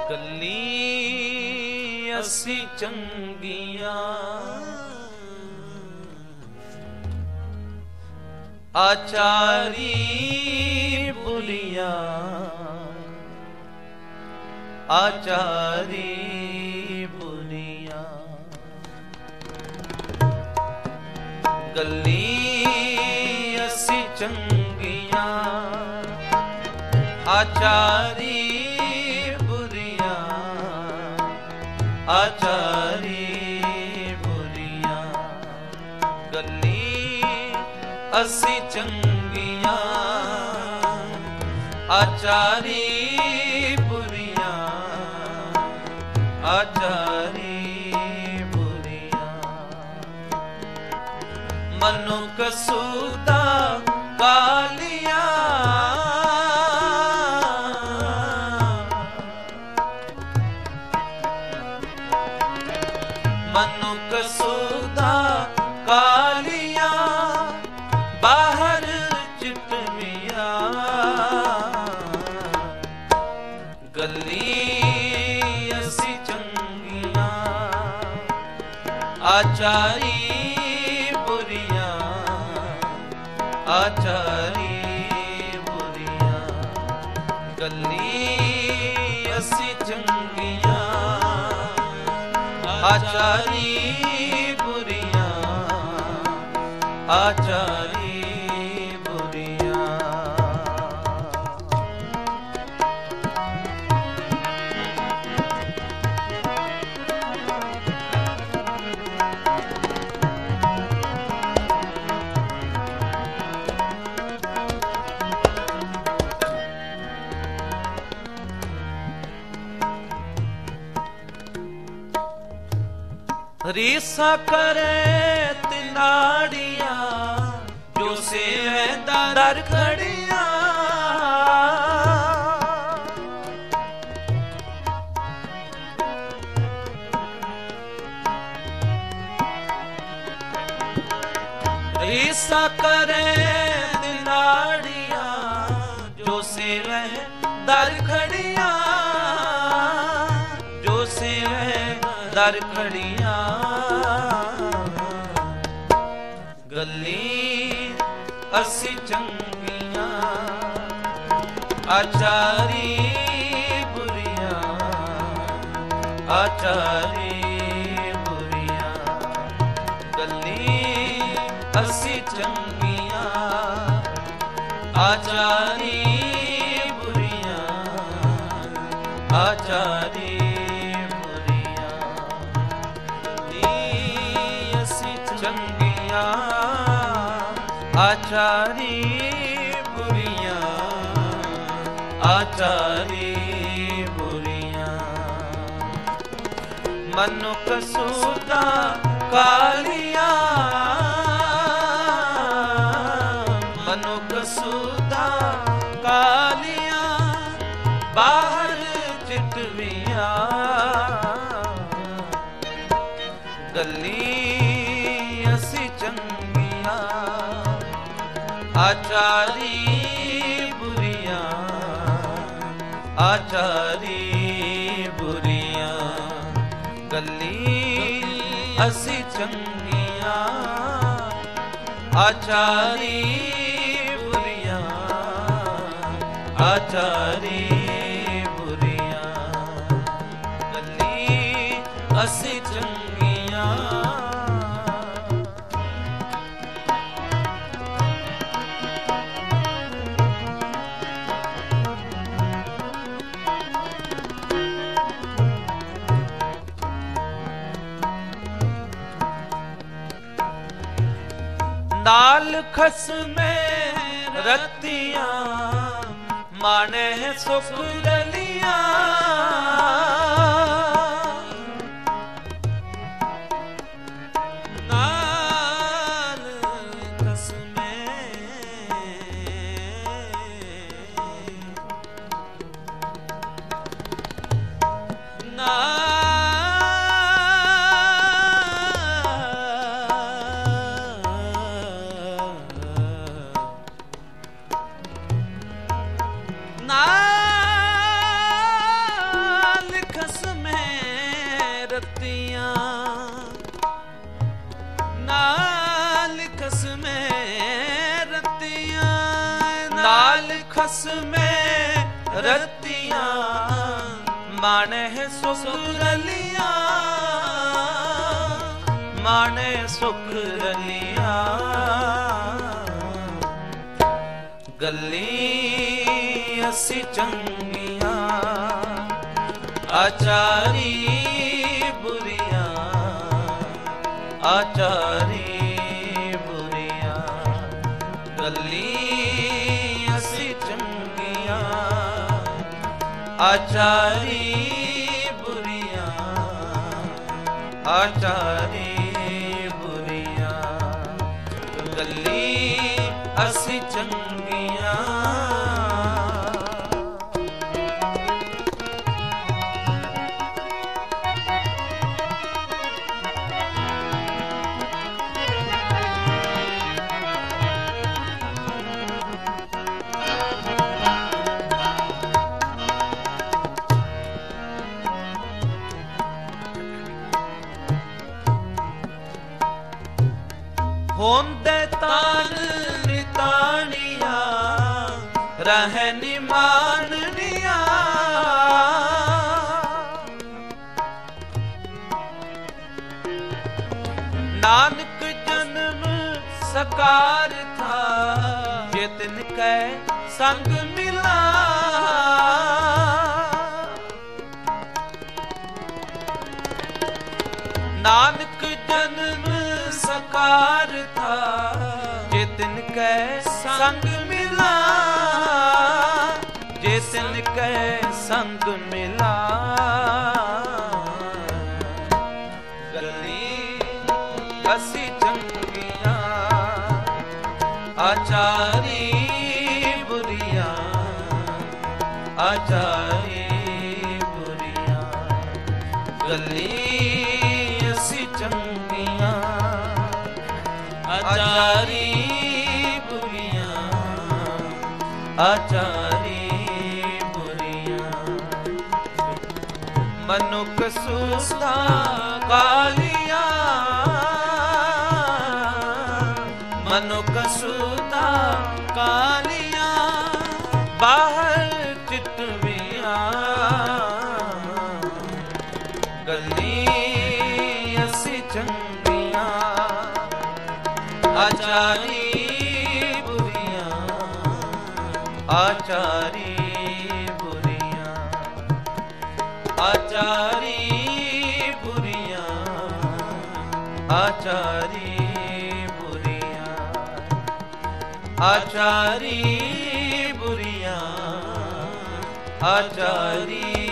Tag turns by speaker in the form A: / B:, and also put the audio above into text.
A: गली असी चंगियां आचारी बुलियां आचारी बुलियां गली असी चंगियां आचारी आचारी बुरियां गली असी चंगियां आचारी बुरियां आचारी बुरियां मनुख सूदा कालियां मनुख सूदा कालियां बाहर चिटवियां गली असी चंगियां आचारी बुरियां आचारी बुरियां गली असी चंगियां आचारी बुरियां आचारी बुरियां रीसा करे तिनाड़ियां जो से दर खड़ियां रीसा करे तिनाड़ियां जो से दर खड़ियां जो से दर खड़ियां गली असी चंगियां आचारी बुरियां आचारी बुरियां गली असी चंगियां आचारी बुरियां आचारी आचारी बुरियां आचारी बुरियां मनुख सूदा कालियां मनुख सूदा कालियां बाहर चिटवियां गली असी चंगियां आचारी बुरियां आचारी बुरियां गली असी चंगियां आचारी बुरियां आचारी बुरियां गली असी चंगियां नाल खसमे रतियां माने सुख ललियां नाल खसमे ਰਤੀਆਂ ਨਾਲ ਖਸਮੇ ਰਤੀਆਂ ਨਾਲ ਖਸਮੇ ਰਤੀਆਂ ਮਾਣੇ ਸੁਖ ਰਲੀਆਂ ਮਾਣੇ ਸੁਖ ਰਲੀਆਂ ਗੱਲੀ ਅਸੀਂ ਚੰਗੀਆਂ ਆਚਾਰੀ ਬੁਰੀਆਂ ਆਚਾਰੀ ਬੁਰੀਆਂ ਗੱਲੀ ਅਸੀਂ ਚੰਗੀਆਂ ਆਚਾਰੀ ਬੁਰੀਆਂ ਆਚਾਰੀ ਬੁਰੀਆਂ ਗੱਲੀ ਅਸੀਂ ਚੰਗੀਆਂ ਹੁੰਦੇ ਤਾਨ ਨਿਤਾਣੀਆਂ ਰਹਿ ਨਿਮਾਨਨੀਆਂ ਨਾਨਕ ਜਨਮ ਸਕਾਰ ਥਾ ਜੇ ਤਿਨ ਕੈ ਸੰਗ ਮਿਲਾ ਨਾਨਕ ਜਨਮ ਸਕਾਰ ਥਾ ਜੇ ਤਿਨ ਕੈ ਸੰਗ ਮਿਲਾ ਜੇ ਤਿਨ ਕੈ ਸੰਗ ਮਿਲਾ ਗੱਲੀ ਅਸੀਂ ਚੰਗੀਆਂ ਆਚਾਰੀ ਬੁਰੀਆਂ ਆਚਾਰੀ ਬੁਰੀਆਂ ਗੱਲੀ ਅਸੀਂ ਚੰਗੀਆਂ ਆਚਾਰੀ ਬੁਰੀਆਂ ਆਚਾਰੀ ਬੁਰੀਆਂ ਮਨੁੱਖ ਸੁਸਤਾ ਕਾਲੀਆਂ ਮਨੁੱਖ ਸੁਸਤਾ ਕਾਲੀਆਂ ਬਾਹਰ ਚਿਤਵੀਆਂ ਗੱਲੀ ਅਸੀਂ ਚੰਗੀਆਂ ਆਚਾਰੀ ਬੁਰੀਆਂ ਆਚਾਰੀ ਬੁਰੀਆਂ ਆਚਾਰੀ ਬੁਰੀਆਂ ਆਚਾਰੀ ਬੁਰੀਆਂ ਆਚਾਰੀ ਬੁਰੀਆਂ ਆਚਾਰੀ